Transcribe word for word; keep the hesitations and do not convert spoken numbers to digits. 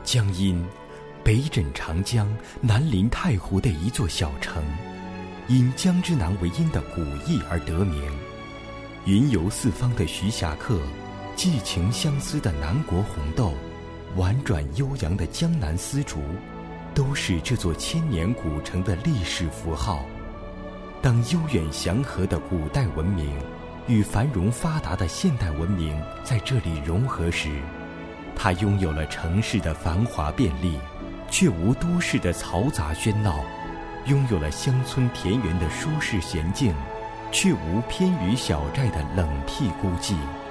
江阴，北枕长江，南临太湖的一座小城，因江之南为阴的古意而得名。云游四方的徐霞客，寄情相思的南国红豆，婉转悠扬的江南丝竹，都是这座千年古城的历史符号。当悠远祥和的古代文明与繁荣发达的现代文明在这里融合时，它拥有了城市的繁华便利，却无都市的嘈杂喧闹；拥有了乡村田园的舒适娴静，却无偏于小寨的冷僻孤寂。